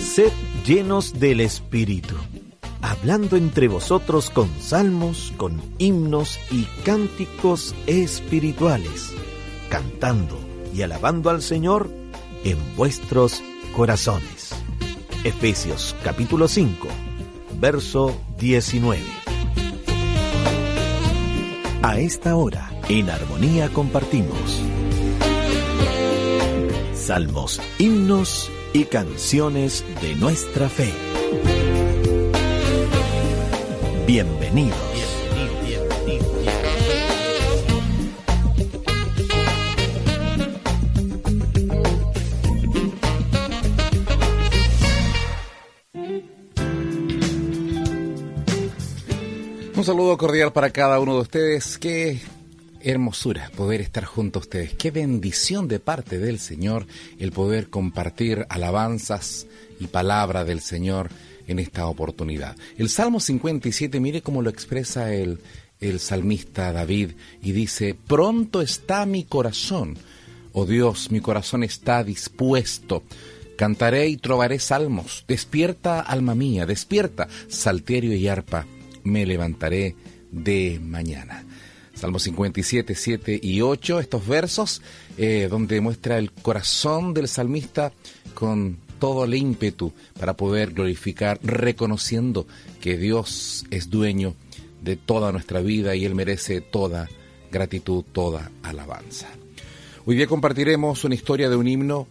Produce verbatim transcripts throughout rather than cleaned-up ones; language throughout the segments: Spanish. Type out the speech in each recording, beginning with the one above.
Sed llenos del Espíritu, hablando entre vosotros con salmos, con himnos y cánticos espirituales, cantando y alabando al Señor en vuestros corazones. Efesios capítulo cinco, verso diecinueve. A esta hora, en armonía compartimos salmos, himnos y canciones de nuestra fe. Bienvenidos. Un saludo cordial para cada uno de ustedes. Qué hermosura poder estar junto a ustedes. Qué bendición de parte del Señor el poder compartir alabanzas y palabra del Señor en esta oportunidad. El Salmo cincuenta y siete, mire cómo lo expresa el, el salmista David, y dice: pronto está mi corazón, oh Dios, mi corazón está dispuesto. Cantaré y trovaré salmos. Despierta, alma mía, despierta, salterio y arpa, me levantaré de mañana. Salmo cincuenta y siete, siete y ocho, estos versos eh, donde muestra el corazón del salmista con todo el ímpetu para poder glorificar, reconociendo que Dios es dueño de toda nuestra vida y Él merece toda gratitud, toda alabanza. Hoy día compartiremos una historia de un himno.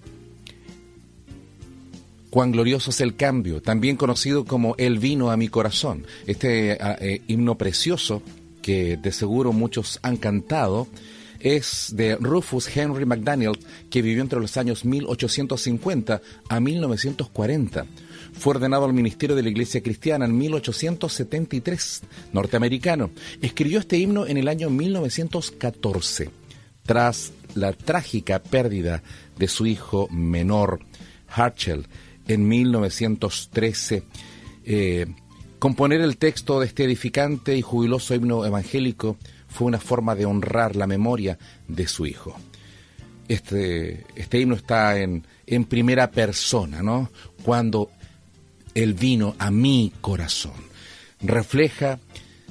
Cuán glorioso es el cambio, también conocido como Él vino a mi corazón. Este eh, himno precioso, que de seguro muchos han cantado, es de Rufus Henry McDaniel, que vivió entre los años mil ochocientos cincuenta a mil novecientos cuarenta. Fue ordenado al ministerio de la Iglesia Cristiana en mil ochocientos setenta y tres, norteamericano. Escribió este himno en el año mil novecientos catorce, tras la trágica pérdida de su hijo menor, Harchel, en mil novecientos trece. Eh, componer el texto de este edificante y jubiloso himno evangélico fue una forma de honrar la memoria de su hijo. Este, este himno está en, en primera persona, ¿no? Cuando Él vino a mi corazón. Refleja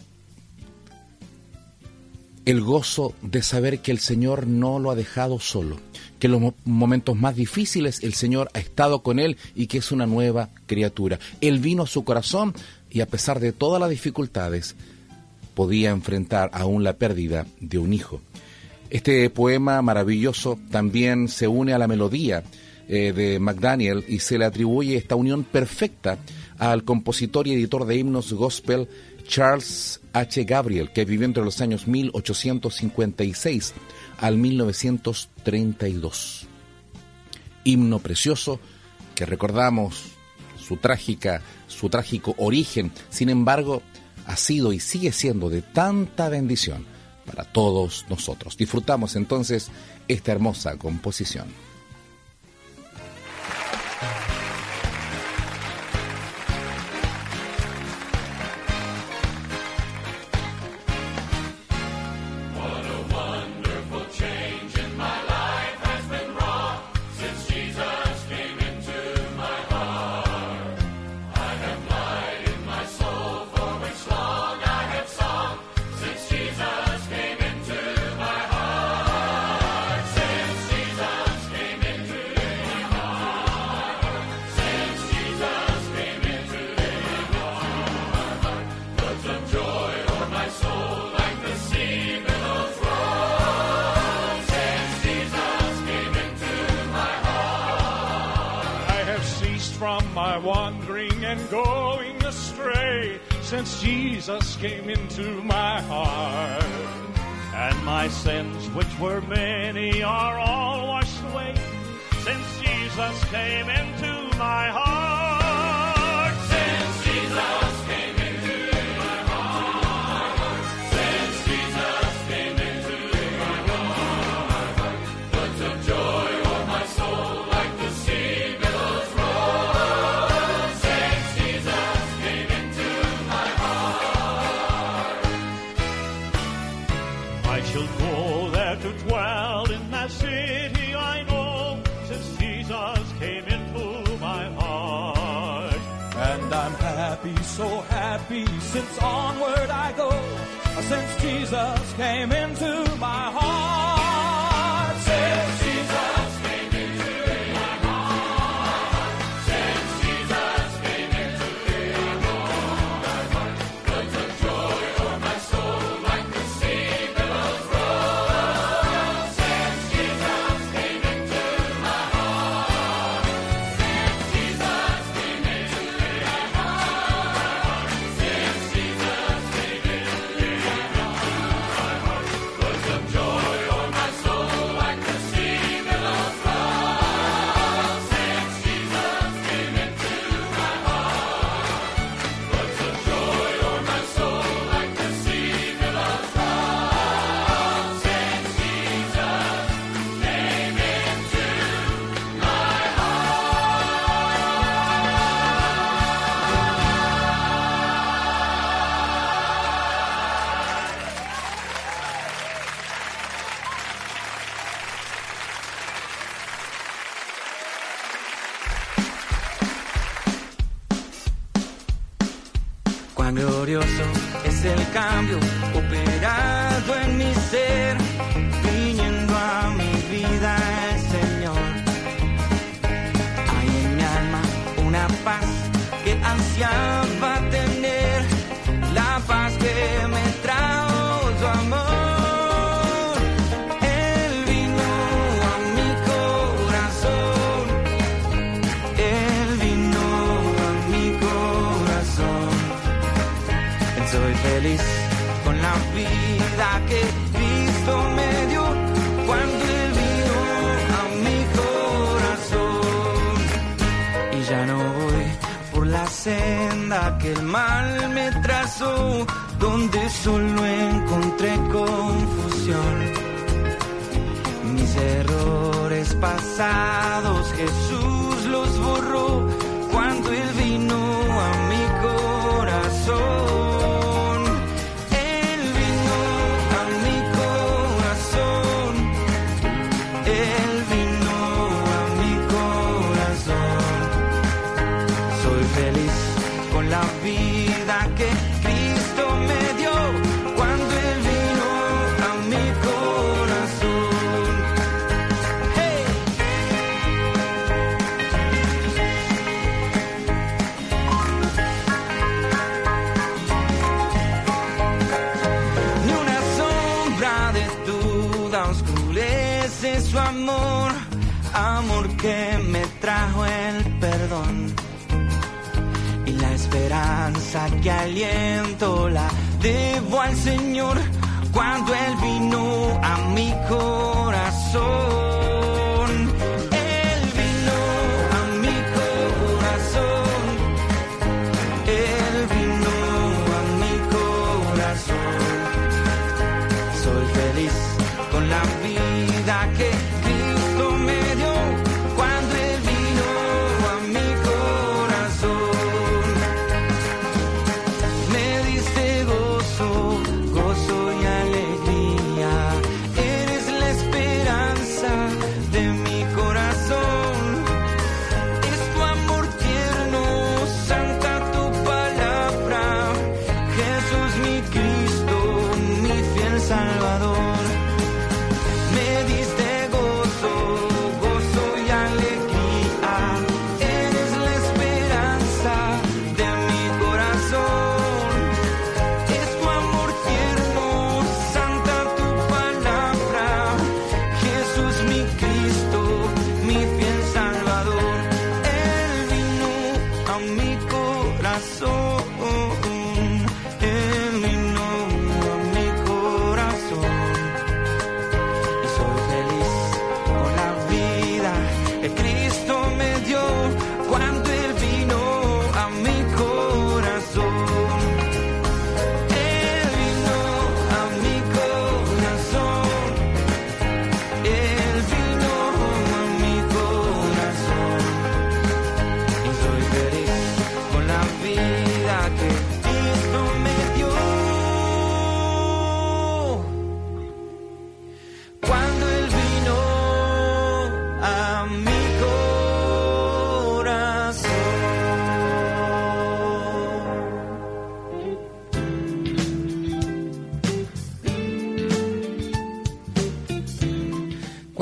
el gozo de saber que el Señor no lo ha dejado solo, que en los momentos más difíciles el Señor ha estado con él y que es una nueva criatura. Él vino a su corazón y a pesar de todas las dificultades podía enfrentar aún la pérdida de un hijo. Este poema maravilloso también se une a la melodía eh, de McDaniel y se le atribuye esta unión perfecta al compositor y editor de himnos gospel Charles H. Gabriel, que vivió entre los años mil ochocientos cincuenta y seis al mil novecientos treinta y dos. Himno precioso que recordamos su trágica, su trágico origen, sin embargo, ha sido y sigue siendo de tanta bendición para todos nosotros. Disfrutamos entonces esta hermosa composición. Since Jesus came into my heart, and my sins, which were many, are all washed away. Since Jesus came into my heart, since Jesus came into my heart, since Jesus came into my heart, floods of joy o'er my soul like the sea billows roll. Since Jesus came into my heart, I shall go there to dwell in that city I know, since Jesus came into my heart. be so happy since onward I go, since Jesus came into my heart. Since Jesus came into my heart. Since Jesus came into my heart. Floods of joy o'er my soul like the sea billows roll. Since Jesus came into my heart. Since Jesus came into my heart. Since Jesus came into my heart. Floods of joy o'er my soul like the sea billows roll. Since Jesus came into my heart. Floods of joy o'er my soul like the sea billows roll. Since Jesus came into my Cuán glorioso es el cambio operado en mi ser, viniendo a mi vida el Señor. Hay en mi alma una paz que ansiaba tener, la paz que me trajo su amor. Él vino a mi corazón, Él vino a mi corazón. Soy feliz con la vida que Cristo me dio cuando Él vino a mi corazón. Y ya no voy por la senda que el mal me trazó, donde solo encontré confusión. Mis errores pasados Jesús los borró cuando Él vino a mi corazón. La vida que Cristo me dio cuando Él vino a mi corazón. ¡Hey! Ni una sombra de duda oscurece su amor, amor que me trajo el perdón. La esperanza que aliento la debo al Señor cuando Él vino a mi corazón. Él vino a mi corazón. Él vino a mi corazón. Soy feliz con la vida que Cristo me dio cuando Él vino a mi corazón. Gozo y alegría, eres la esperanza de mi corazón. Es tu amor tierno, santa tu palabra, Jesús mi Cristo, mi fiel Salvador. Me diste gozo, gozo y alegría, eres la esperanza de mi corazón. Él vino a mi corazón.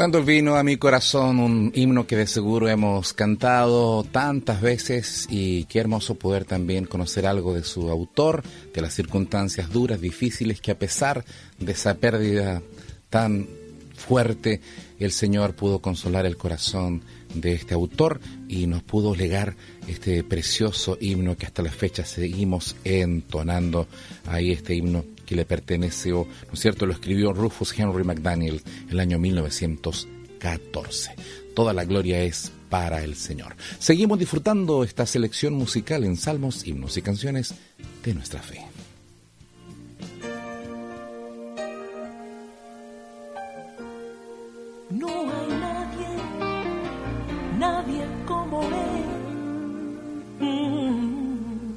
Cuando el vino a mi corazón, un himno que de seguro hemos cantado tantas veces, y qué hermoso poder también conocer algo de su autor, de las circunstancias duras, difíciles, que a pesar de esa pérdida tan fuerte, el Señor pudo consolar el corazón de este autor y nos pudo legar este precioso himno que hasta la fecha seguimos entonando. Ahí este himno que le pertenece, ¿no es cierto? Lo escribió Rufus Henry McDaniel en el año mil novecientos catorce. Toda la gloria es para el Señor. Seguimos disfrutando esta selección musical en salmos, himnos y canciones de nuestra fe. No hay nadie, nadie como él. Mm.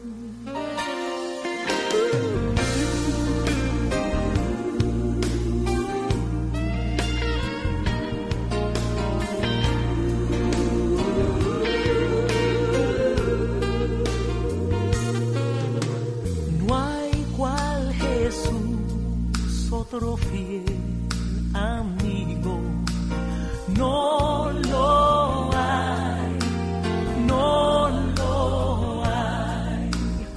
No hay cual Jesús, otro fiel amigo. No lo hay, no lo hay,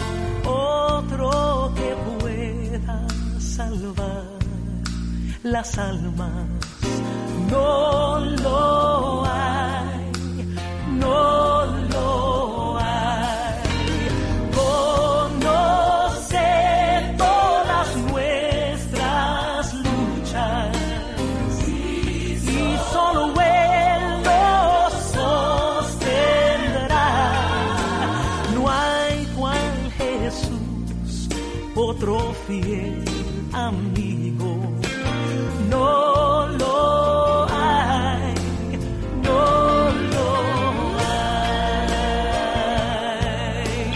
otro que pueda salvar las almas. No lo hay, no lo hay. Conoce todas nuestras luchas. Solo Él nos sostendrá. No hay cual Jesús, otro fiel amigo. No lo hay, no lo hay.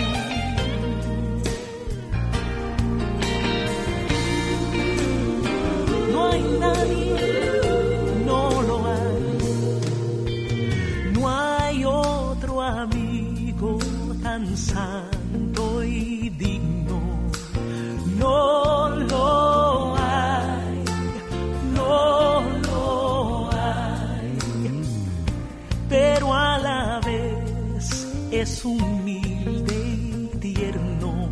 No hay nadie. No lo hay, no hay otro amigo tan santo y digno. No lo hay, no lo hay, pero a la vez es humilde y tierno.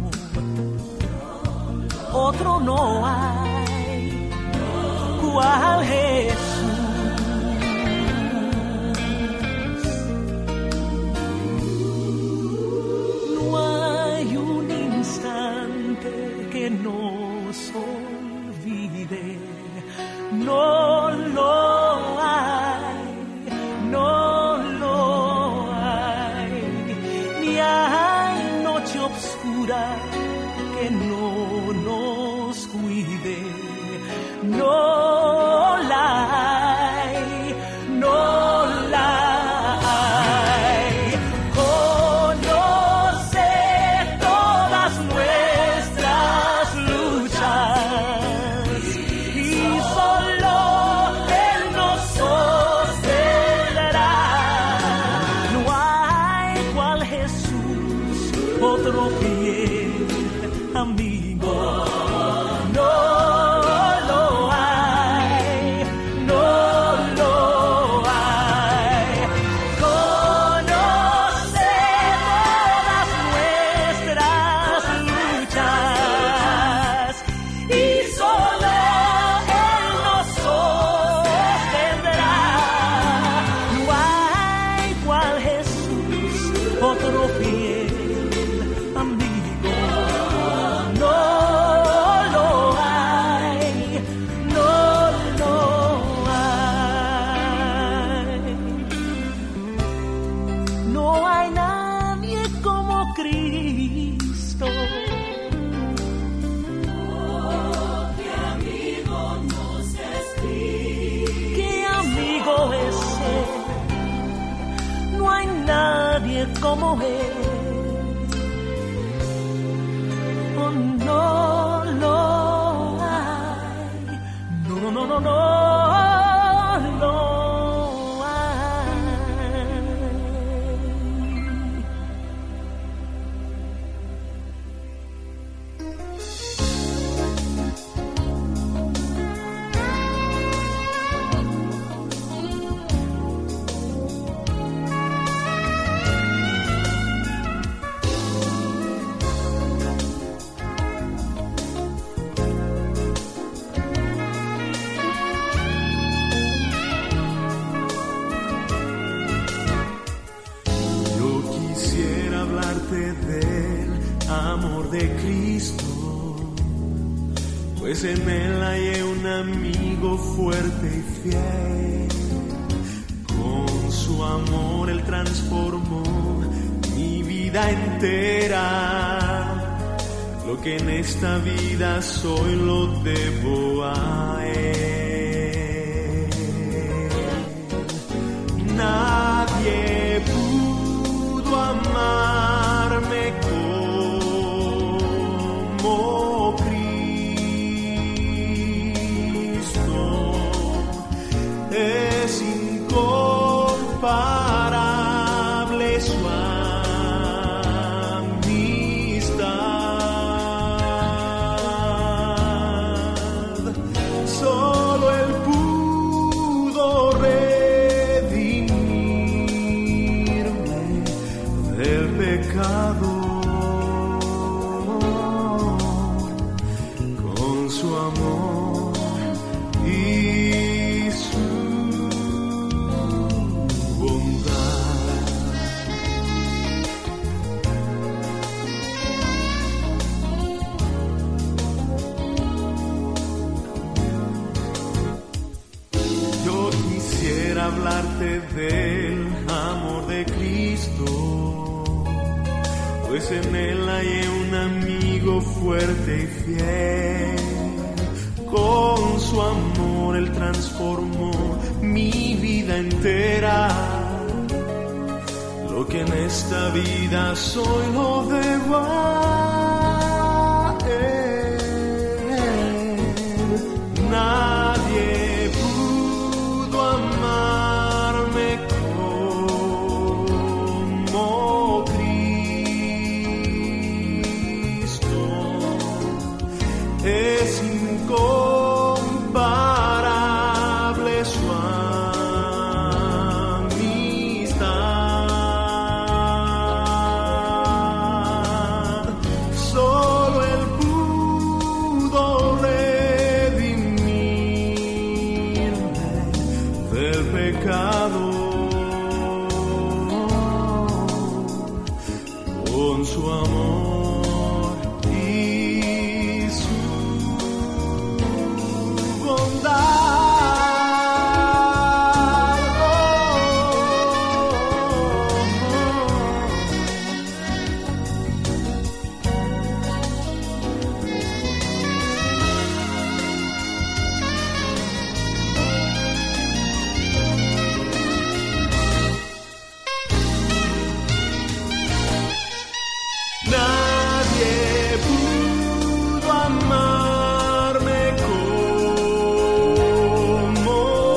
Otro no hay, cual Jesús. Que nos olvide, no lo hay, no lo hay, ni hay noche oscura que no nos cuide, no la hay, no la hay. Otro fiel amigo, no lo hay, no lo hay. Conoce todas nuestras luchas y solo Él nos sostendrá. No hay cual Jesús, otro fiel amigo, no lo hay, no lo hay. No hay nadie como Cristo. Oh, qué amigo nos es Cristo. Qué amigo es Él. No hay nadie como Él. No lo hay, no, no, no, no, no hay. de Cristo, pues en él hallé un amigo fuerte y fiel. Con su amor él transformó mi vida entera. Lo que en esta vida soy lo debo a él. Nadie pudo amarme como Cristo. Es incomparable su amistad. Solo él pudo redimirme del pecado. Con su amor y su bondad. Yo quisiera hablarte del amor de Cristo, pues en él hallé un amigo fuerte y fiel. Con su amor él transformó mi vida entera. Lo que en esta vida soy lo debo a él. Nadie pudo amarme como Cristo. Es incomparable su amistad. Solo él pudo redimirme del pecado. Con su amor y su bondad. Nadie pudo amarme como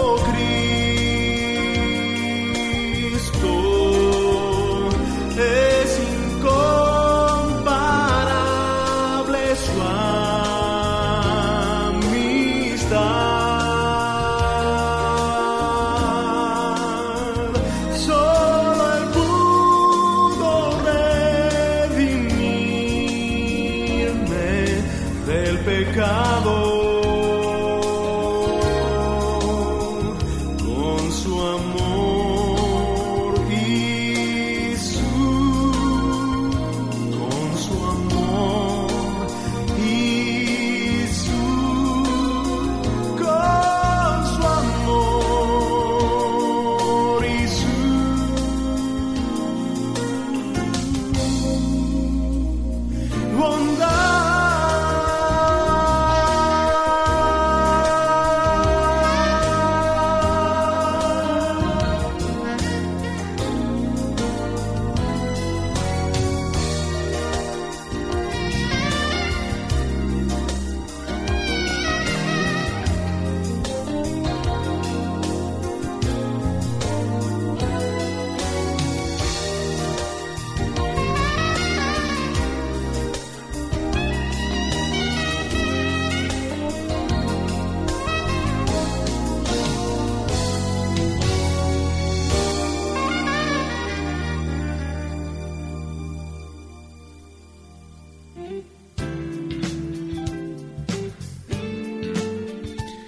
Cristo. Es incomparable su amistad. Solo él pudo redimirme del pecado. Con su amor y su con su amor y su con su amor y su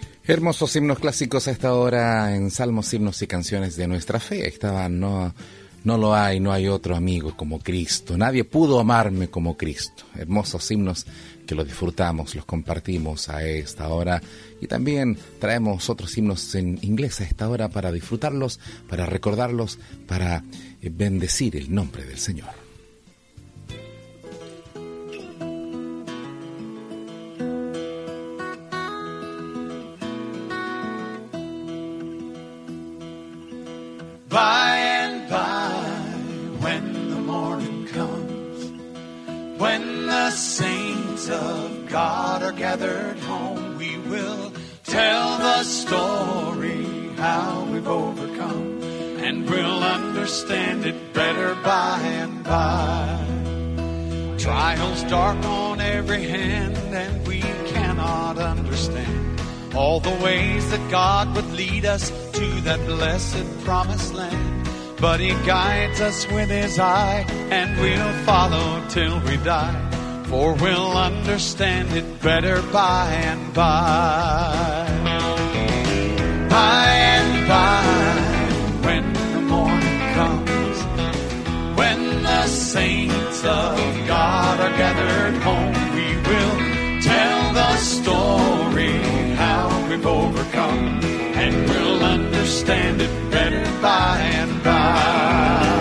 Hermosos himnos clásicos a esta hora en Salmos, Himnos y Canciones de Nuestra Fe. Estaba no, No lo hay, no hay otro amigo como Cristo. Nadie pudo amarme como Cristo. Hermosos himnos que los disfrutamos, los compartimos a esta hora. Y también traemos otros himnos en inglés a esta hora para disfrutarlos, para recordarlos, para bendecir el nombre del Señor. By and by, when the morning comes, when the saints of God are gathered home, we will tell the story how we've overcome, and we'll understand it better by and by. Trials dark on every hand, and we cannot understand all the ways that God would lead us to that blessed promised land. But He guides us with His eye, and we'll follow till we die, for we'll understand it better by and by. By and by, when the morning comes, when the saints of God are gathered home, we will tell the story how we've overcome, and we'll understand it better by and by.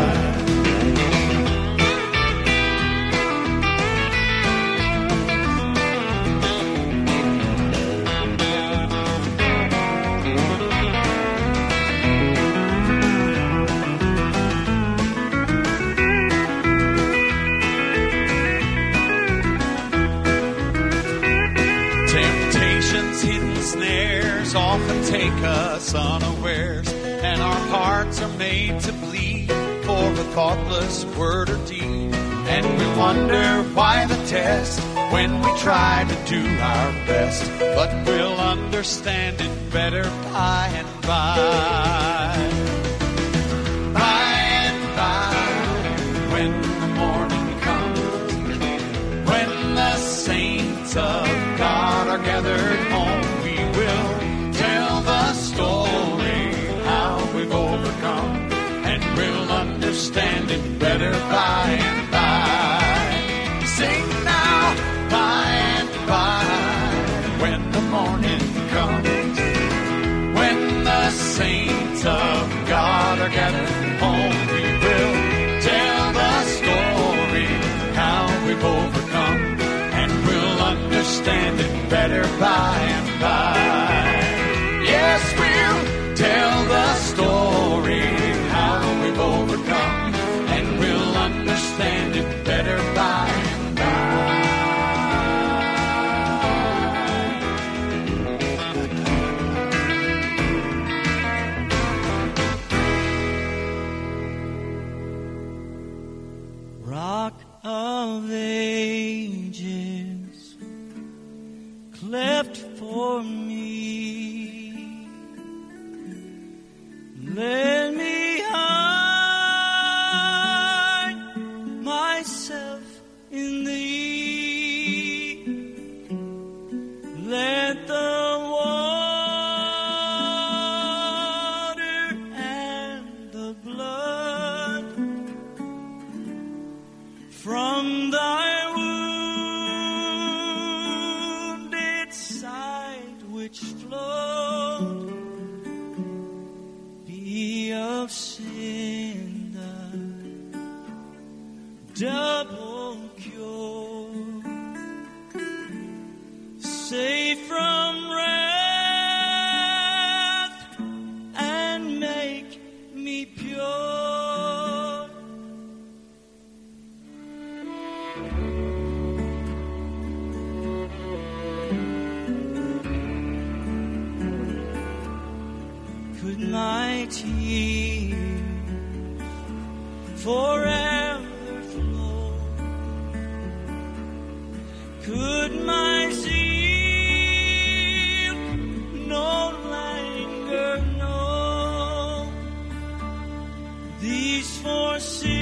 Snares often take us unawares, and our hearts are made to bleed for a thoughtless word or deed. And we wonder why the test when we try to do our best, but we'll understand it better by and by. By and by, when the morning comes, when the saints of God are gathered home, we'll tell the story how we've overcome, and we'll understand it better by and by. Sing now, by and by, when the morning comes, when the saints of God are gathered home, we will tell the story how we've overcome, and we'll understand it better by and by. Yes, we'll tell the story how we've overcome, and we'll understand it better by and by. Rock of Ages, cleft for me, let me hide myself in Thee. Let the water and the blood from Thy wounded side which flowed be of sin the double cure, save from wrath and make me pure. Could my tears forever flow? Could my zeal no longer know? These four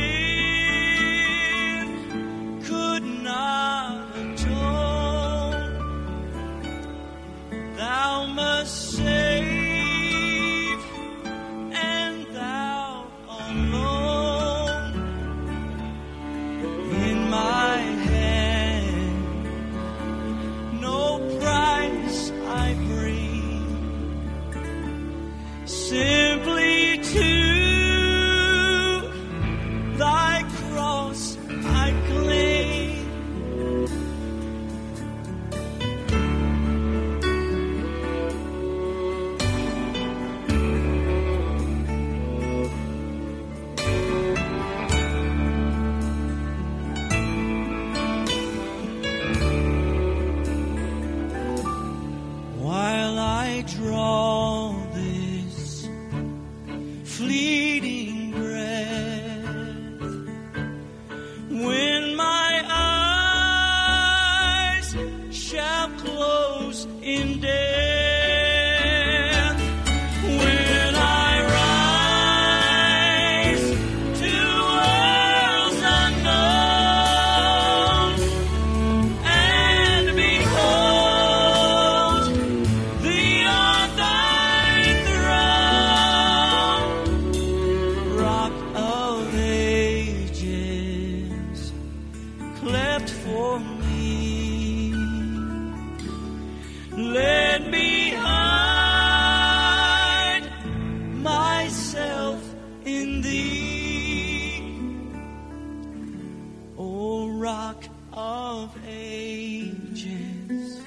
sins could not atone. Thou must save, and Thou alone simply to thy cross I cling. While I draw this fleeting breath, when my eyes shall close in death, when I rise to worlds unknown and behold thee on thy throne, Rock of Ages, cleft for me, let me hide myself in thee, O Rock of Ages,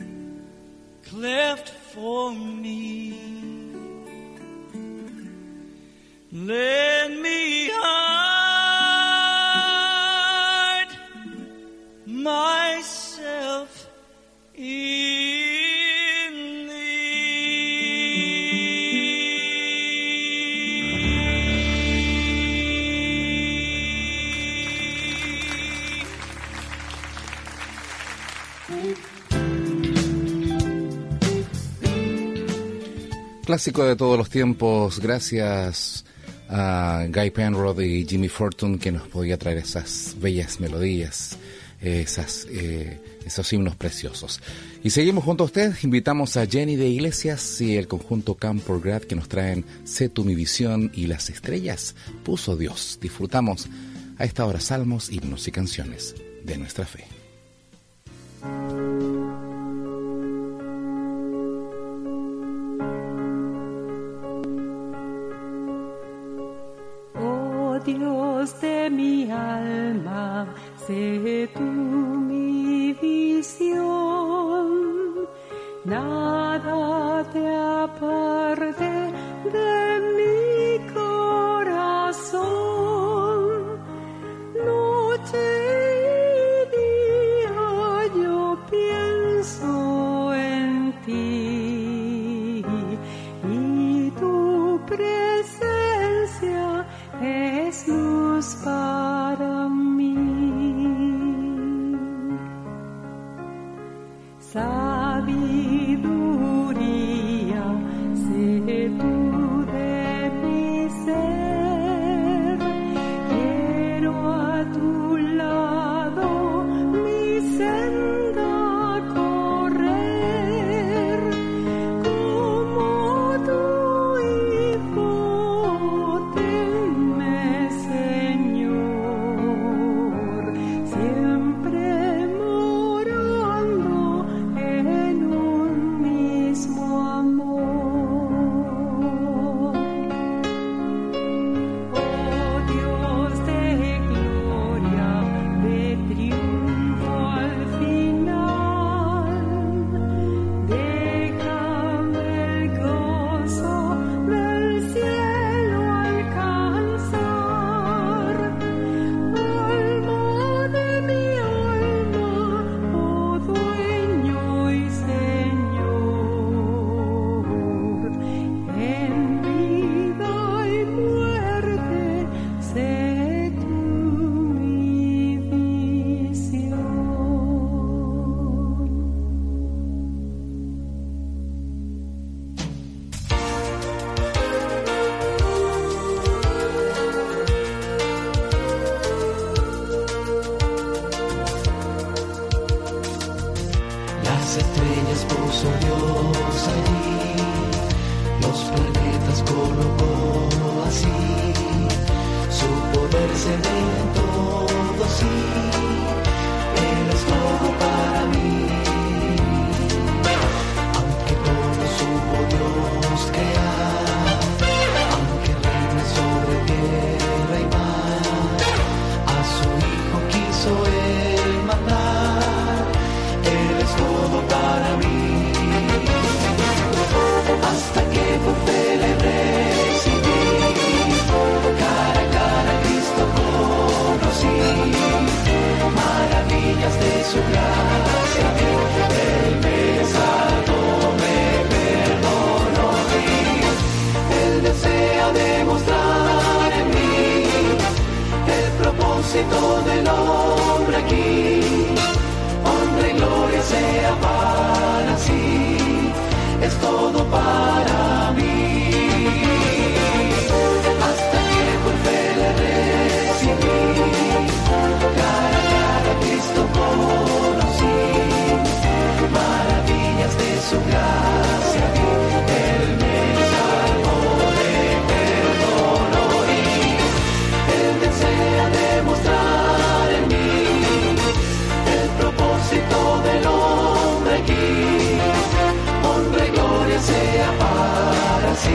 cleft for me. Let me hide myself in Clásico de todos los tiempos, gracias a Guy Penrod y Jimmy Fortune que nos podía traer esas bellas melodías, esas, eh, esos himnos preciosos. Y seguimos junto a ustedes, invitamos a Jenny de Iglesias y el conjunto Camp for Grad que nos traen Sé tú mi visión y las estrellas puso Dios. Disfrutamos a esta hora salmos, himnos y canciones de nuestra fe. Dios de mi alma, sé tú mi visión, nada te aparte de mi corazón, noche y día yo pienso en ti y tu presencia es luz para mí. Sabiduría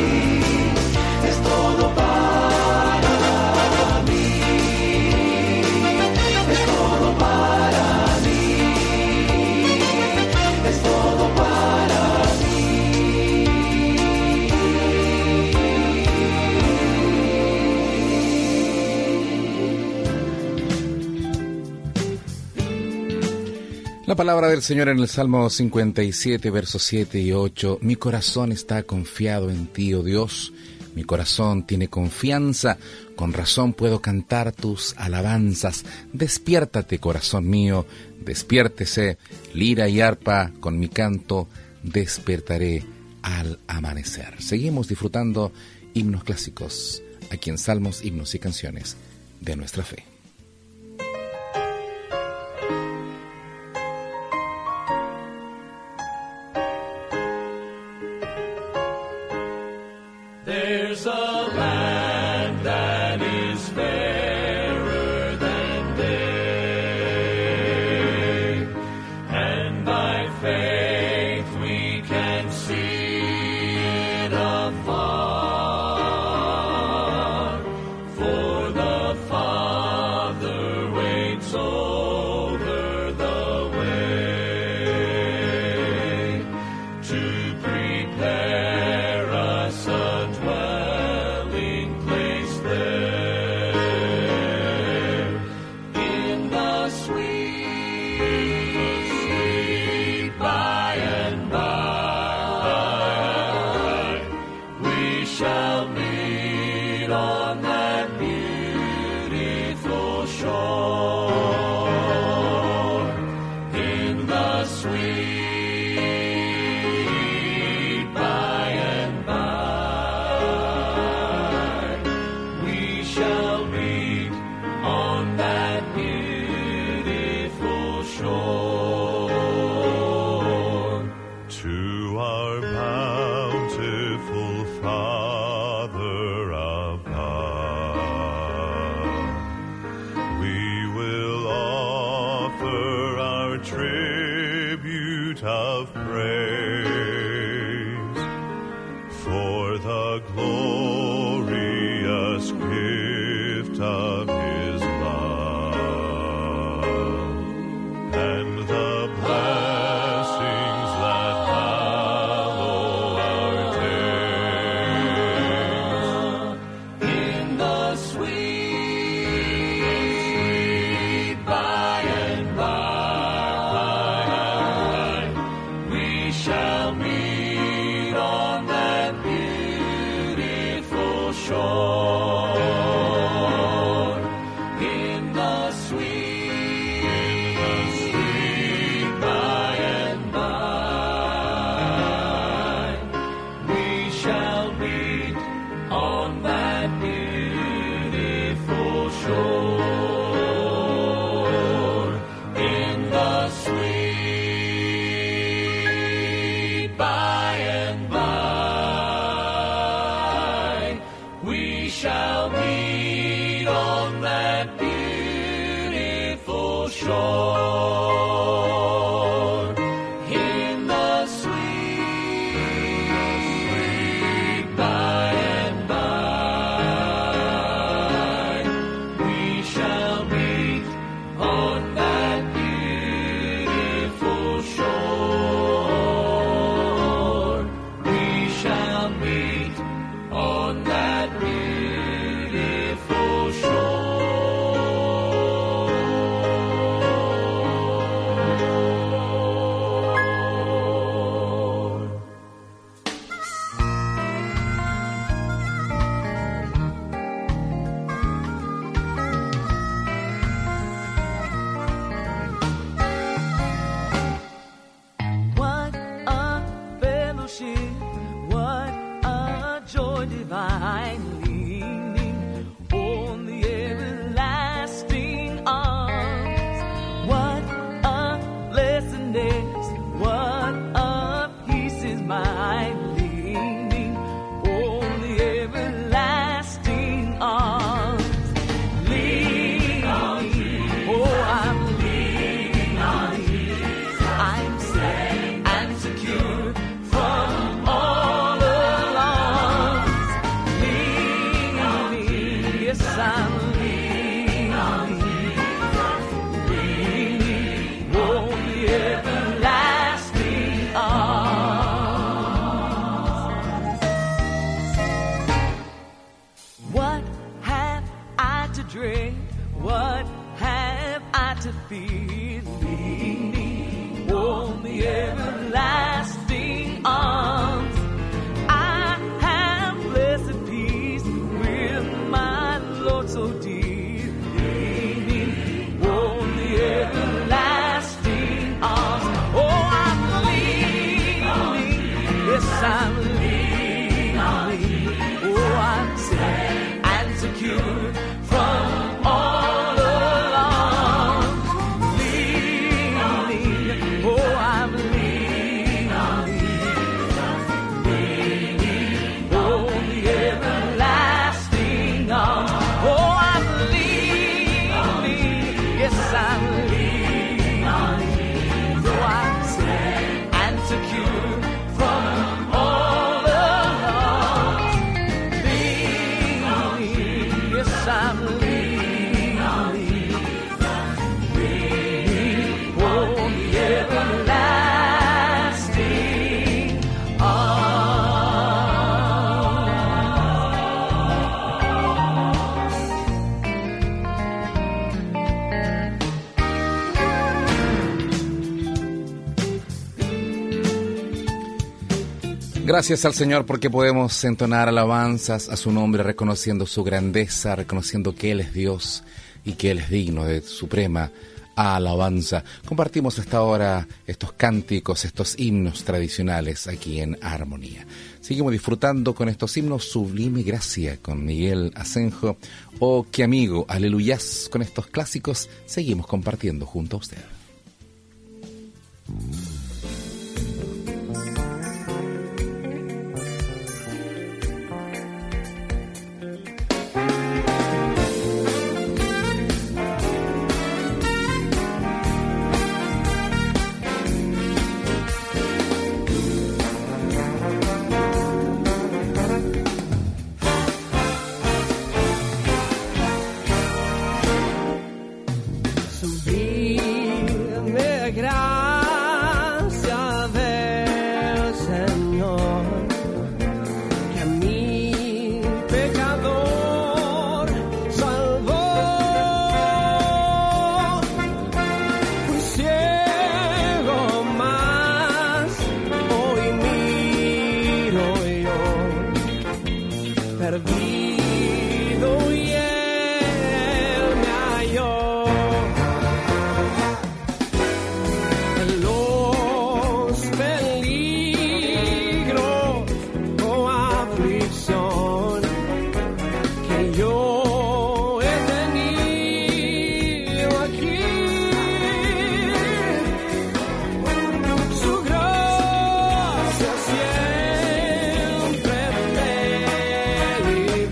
es todo para mí, es todo para mí, es todo para mí. La palabra del Señor en el Salmo cincuenta y siete, versos siete y ocho. Mi corazón está confiado en ti, oh Dios. Mi corazón tiene confianza. Con razón puedo cantar tus alabanzas. Despiértate, corazón mío. Despiértese, lira y arpa. Con mi canto despertaré al amanecer. Seguimos disfrutando himnos clásicos aquí en Salmos, Himnos y Canciones de Nuestra Fe. There's a land that is fairer than day, and by faith we can see it afar, for the Father waits over the way to prepare us a dwelling place there, in the sweet, sweet by and by, we shall meet on that beautiful shore, in the sweet by and by, we shall meet on that beautiful shore. To our bountiful Father above, we will offer our tribute of praise for the glorious gift of His love and the blessings that hallow our days. In the sweet by and by, we shall meet on that beautiful shore. In the sweet, sweet by and by, we shall meet on that beautiful shore. In the sweet by and by, we shall meet on that beautiful shore. In the sweet by and by, we shall meet on that beautiful shore. We shall meet on that beautiful shore. What a fellowship, what a joy divine, leaning on the everlasting arms. What a blessedness, what a peace is mine, leaning on the everlasting arms. Leaning, oh, I'm leaning on thee. I'm safe and secure from all alarm. stray. What have I to fear? Lead me, oh, the everlasting arms. I have blessed peace with my Lord so dear. Lead me, oh, the everlasting arms. Oh, I'm leaning, yes, I'm leaning. Oh, I'm safe and secure from all alarm. Leaning, oh, I'm leaning, leaning, oh, the everlasting arms. Oh, I'm leaning, yes, I'm leaning, oh, I'm safe and secure from all alarm. Leaning, yes, I'm leaning. Gracias al Señor porque podemos entonar alabanzas a su nombre, reconociendo su grandeza, reconociendo que Él es Dios y que Él es digno de suprema alabanza. Compartimos hasta ahora estos cánticos, estos himnos tradicionales aquí en Armonía. Seguimos disfrutando con estos himnos Sublime Gracia con Miguel Asenjo o Qué Amigo, Aleluyas. Con estos clásicos seguimos compartiendo junto a usted. Siempre me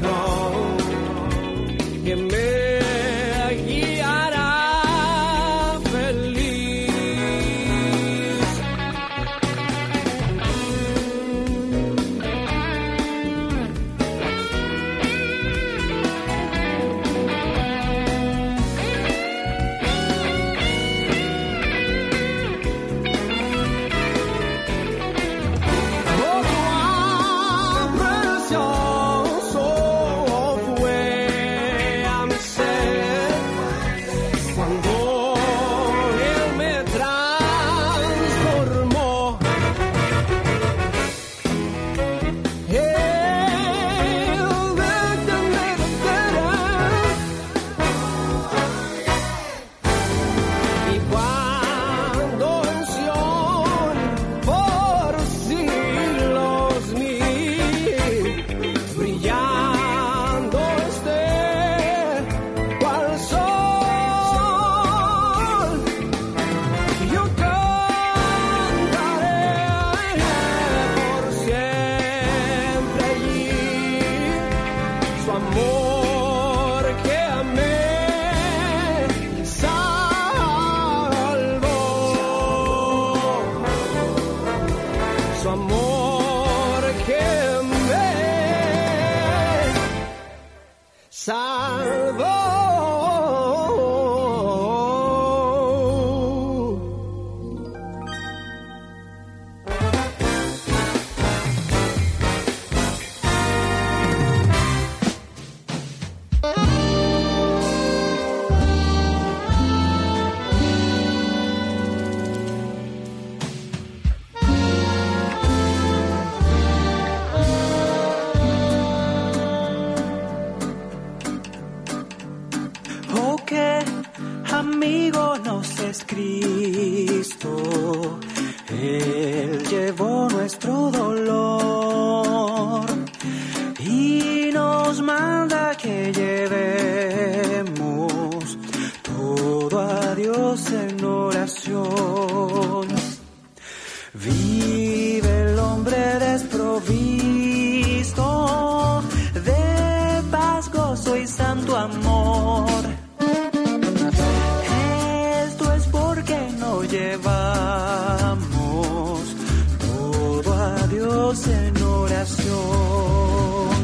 Cristo, Él llevó nuestro dolor y nos manda que llevemos todo a Dios en oración. Vive el hombre desprovisto de paz, gozo y santo amor. Esto es porque no llevamos todo a Dios en oración.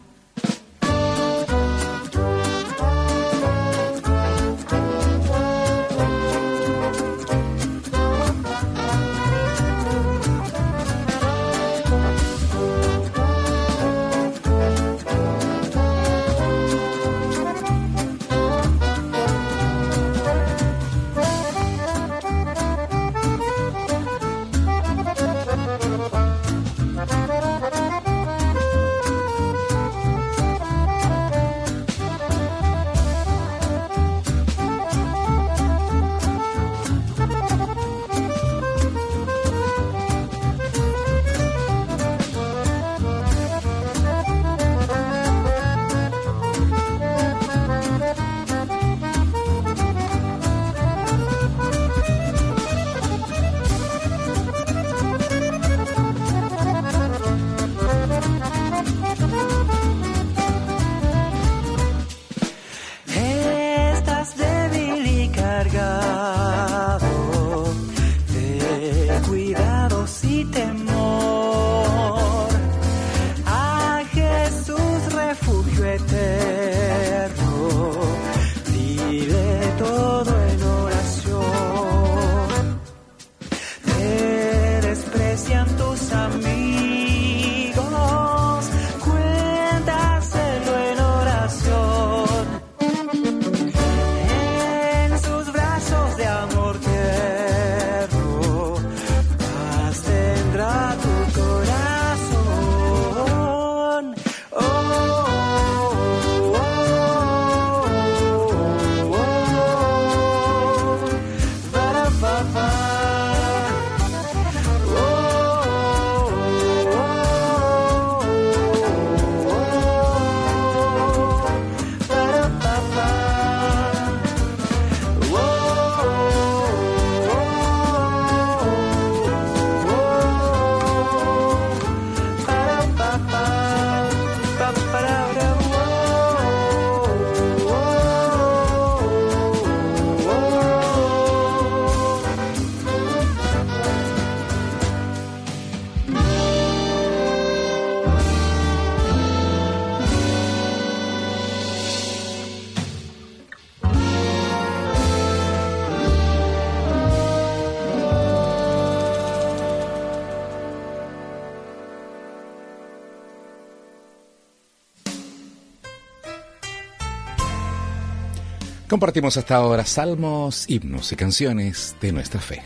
Compartimos hasta ahora salmos, himnos y canciones de nuestra fe.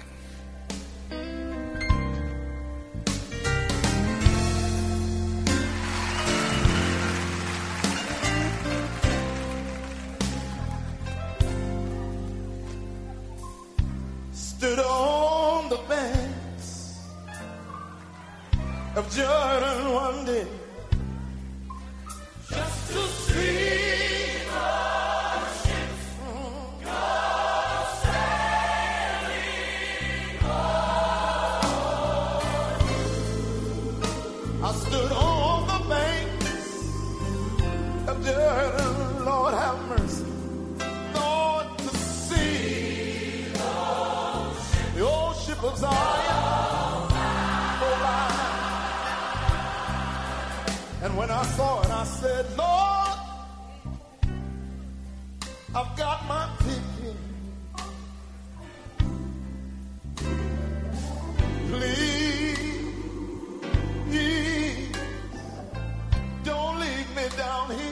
Stood on the banks of Jordan one day, just to see Lord have mercy, Lord, to see the old ship of Zion go by. And when I saw it, I said, Lord, I've got my ticket. Please, don't leave me down here.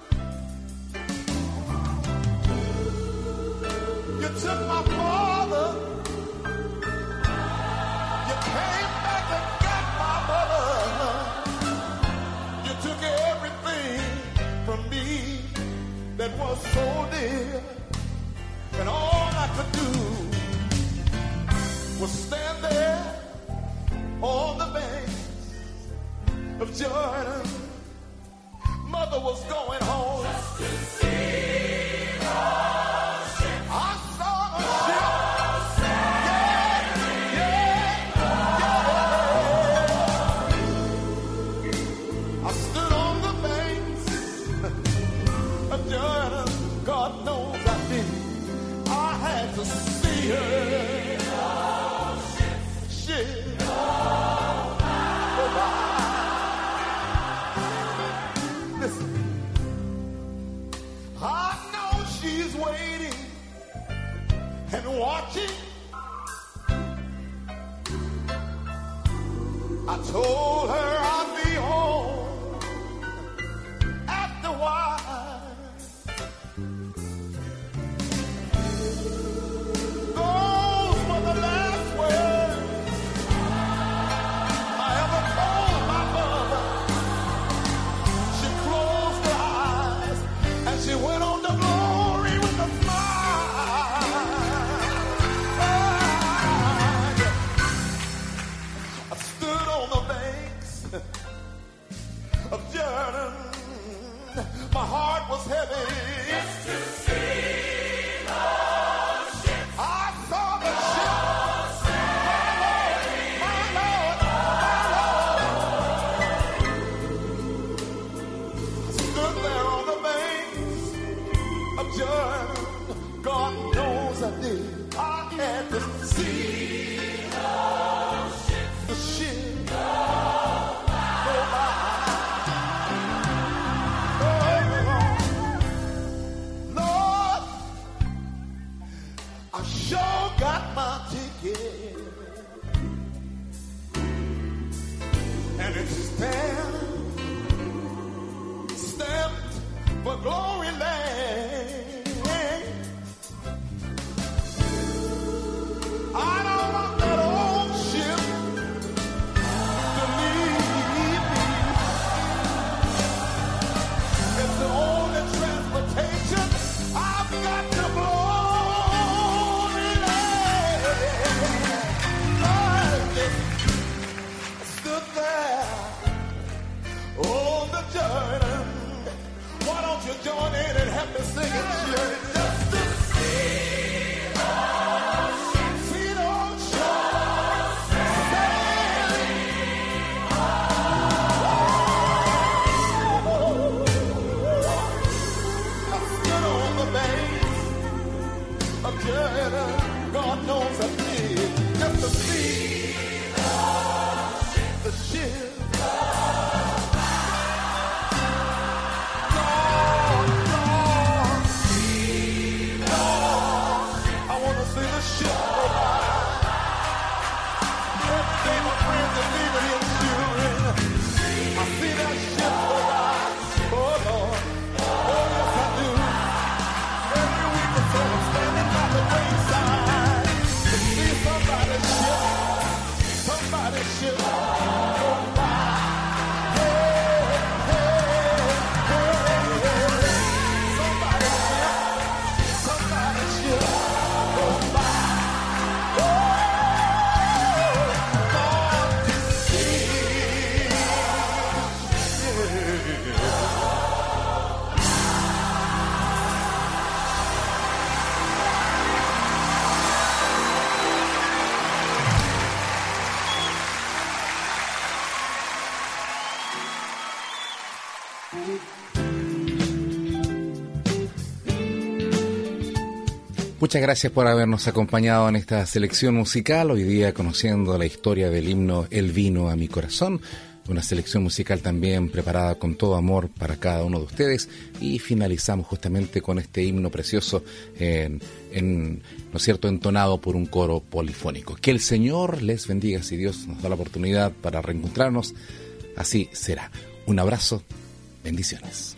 You took my father, you came back and got my mother, you took everything from me that was so dear, and all I could do was stand there on the banks of Jordan. Mother was going home just to see the ship. I saw the ship. Yeah, yeah, yeah. I stood on the banks of Jordan. God knows I did. I had to see her. And watching, I told her I'd be home after a while. Those were the last words I ever told my mother. She closed her eyes and she went on to glory with a smile. Of Jordan, my heart was heavy. Just to see the ship. I saw the ship. My Lord, my Lord, my Lord. I stood there on the banks of Jordan. God knows I did. I had to see the ship. The ship. Sure got my ticket, and it's stamped, stamped for Glory Land. I don't want that old ship to leave me. It's the only transportation I've got to blow. Jordan, why don't you join in and help me sing it, Jerry? Just to see the ship, see the shore, sailing I stood on the banks of Jordan, God knows I did, just to see the ship, the ship. Muchas gracias por habernos acompañado en esta selección musical, hoy día conociendo la historia del himno El vino a mi corazón, una selección musical también preparada con todo amor para cada uno de ustedes, y finalizamos justamente con este himno precioso, en, en, ¿no es cierto?, entonado por un coro polifónico. Que el Señor les bendiga, si Dios nos da la oportunidad para reencontrarnos, así será. Un abrazo, bendiciones.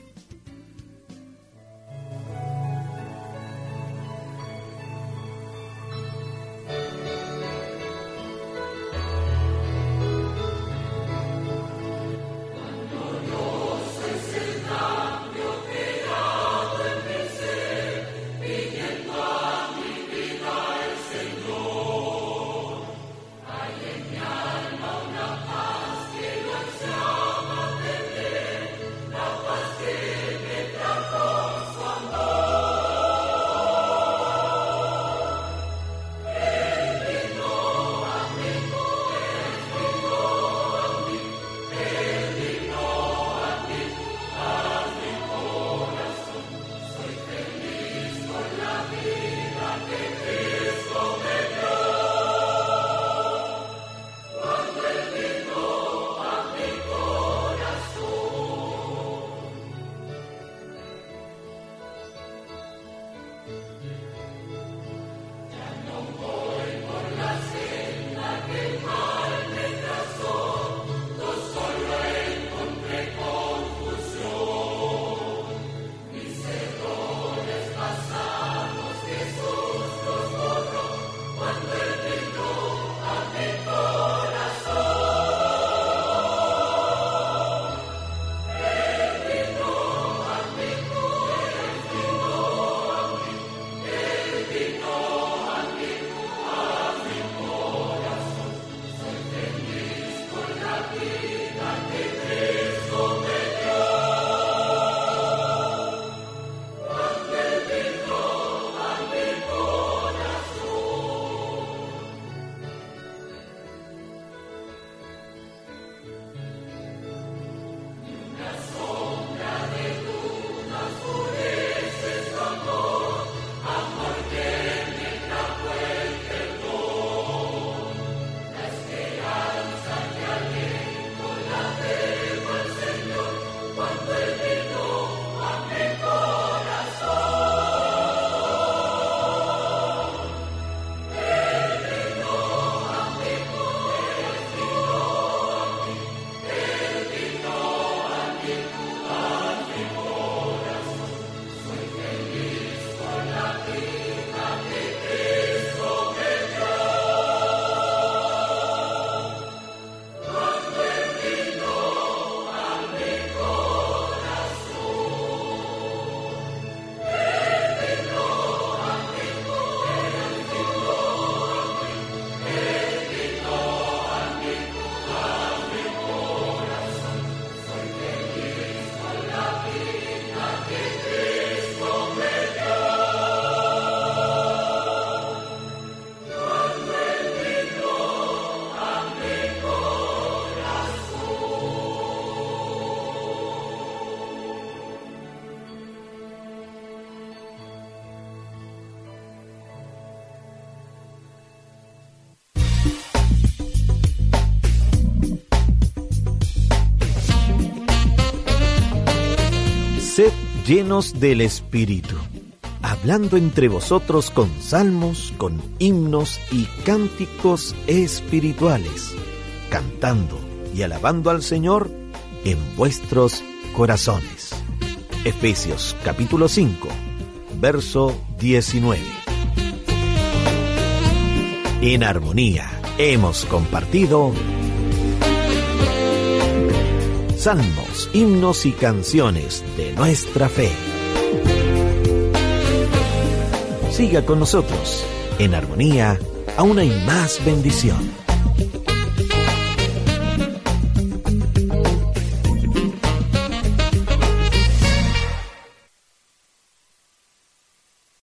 Sed llenos del Espíritu, hablando entre vosotros con salmos, con himnos y cánticos espirituales, cantando y alabando al Señor en vuestros corazones. Efesios capítulo cinco, verso diecinueve. En armonía hemos compartido salmos, himnos y canciones de nuestra fe. Siga con nosotros. En armonía, aún hay más bendición.